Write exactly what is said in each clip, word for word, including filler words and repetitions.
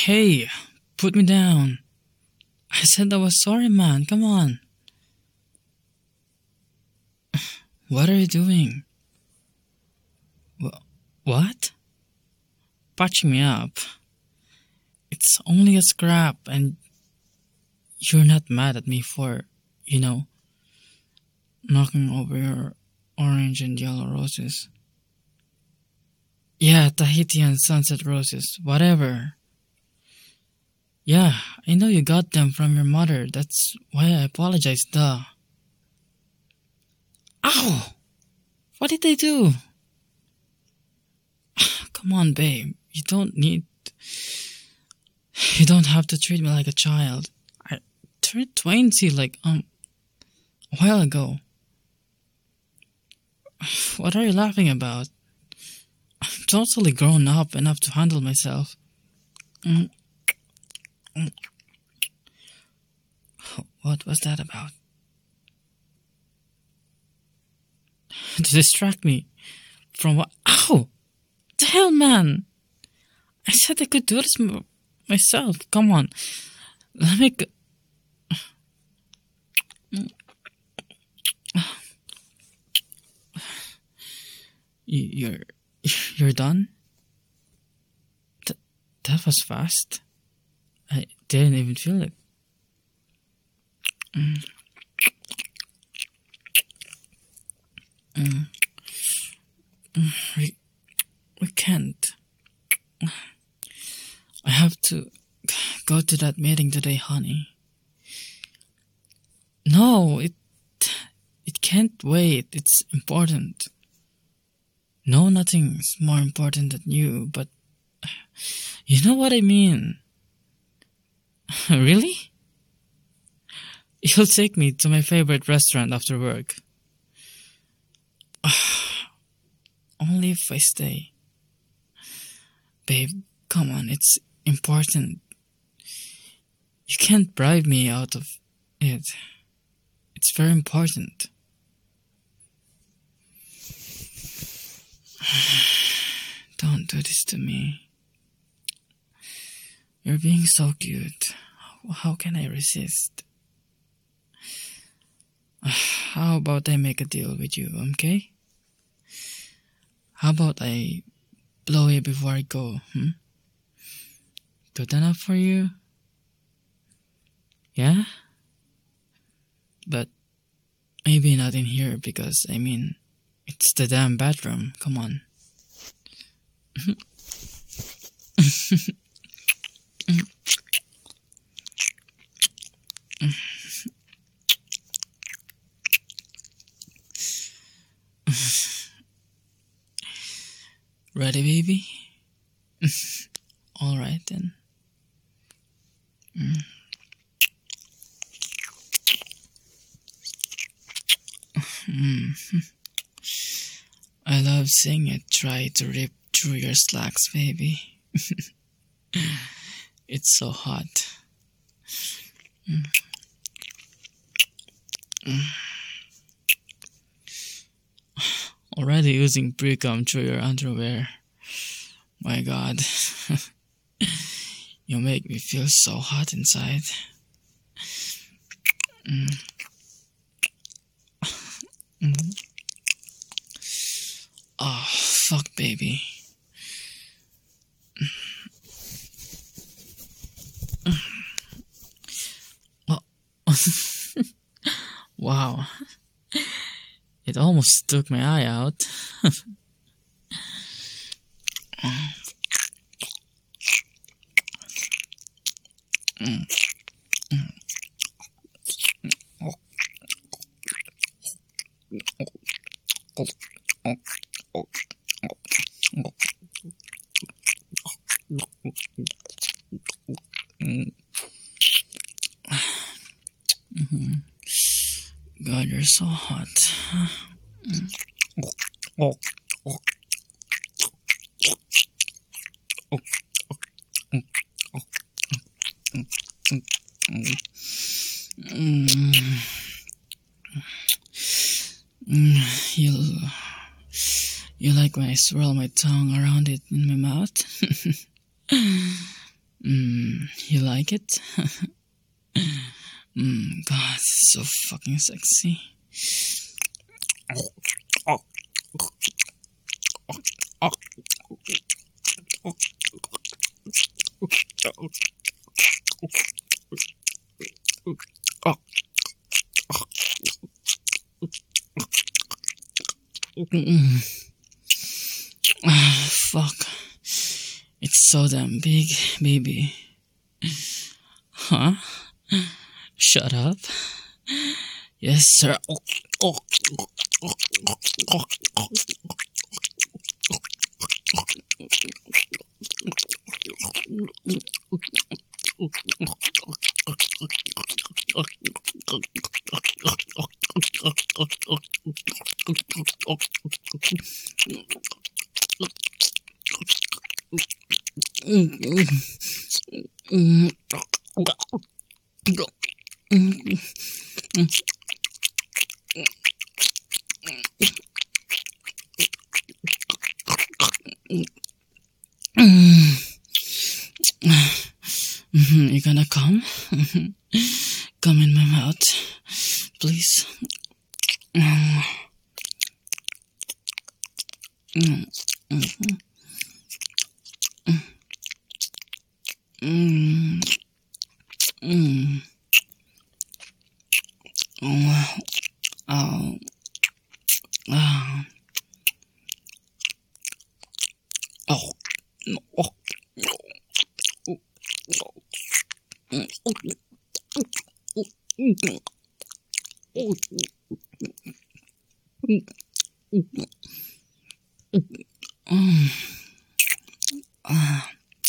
Hey, put me down. I said I was sorry, man. Come on. What are you doing? Wh- what? Patching me up. It's only a scrap, and you're not mad at me for, you know, knocking over your orange and yellow roses. Yeah, Tahitian sunset roses, whatever. Yeah, I know you got them from your mother. That's why I apologize, duh. Ow! What did I do? Come on, babe. You don't need... You don't have to treat me like a child. I turned twenty like, um, a while ago. What are you laughing about? I'm totally grown up enough to handle myself. Mm. Mm. What was that about? To distract me from what? Ow! The hell, man! I said I could do this m- myself. Come on, let me. Go- You- you're you're done. Th- that was fast. I didn't even feel it. Mm. Mm. Mm. We, we can't. I have to go to that meeting today, honey. No, it it can't wait. It's important. No, nothing's more important than you, but you know what I mean. Really? You'll take me to my favorite restaurant after work. Only if I stay. Babe, come on, it's important. You can't bribe me out of it. It's very important. Don't do this to me. You're being so cute. How can I resist? How about I make a deal with you, okay? How about I blow you before I go, hmm? Good enough for you? Yeah? But maybe not in here because, I mean, it's the damn bathroom. Come on. Ready, baby? Alright then. Mm. Mm. I love seeing it try to rip through your slacks, baby. It's so hot. Mm. Mm. Already using pre-cum through your underwear. My God. You make me feel so hot inside. Mm. Mm. Oh, fuck, baby. Oh. Wow. It almost took my eye out. Mm. Mm. Mm-hmm. God, you're so hot. Mm. Mm. You, you like when I swirl my tongue around it in my mouth? Mm, you like it? mm, God, it's so fucking sexy. Ah, fuck. It's so damn big, baby. Huh? Shut up. Yes, sir. You gonna come? Come in my mouth, please. Mm. Mm. Mm. Mm. Mm. Oh. Oh. Oh. Oh. Oh. Mm. Ah.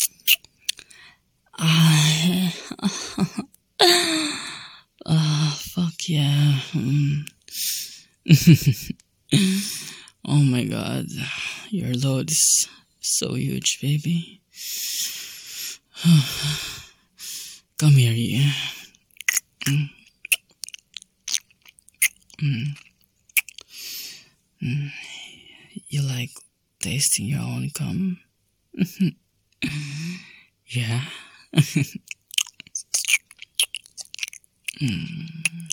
Ah. Ah, fuck yeah. Mm. Oh my god. Your load is so huge, baby. Come here, you. Mm. Mm. Mm. You like tasting your own cum? Yeah. mm.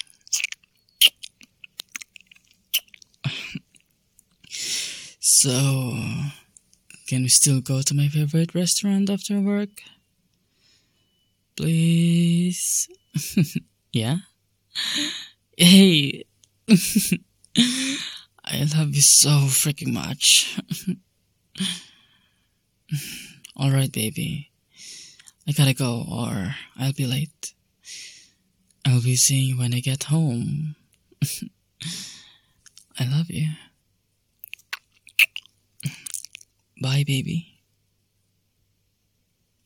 So, can we still go to my favorite restaurant after work? Please? Yeah? Hey! I love you so freaking much. Alright, baby. I gotta go or I'll be late. I'll be seeing you when I get home. I love you. Bye, baby.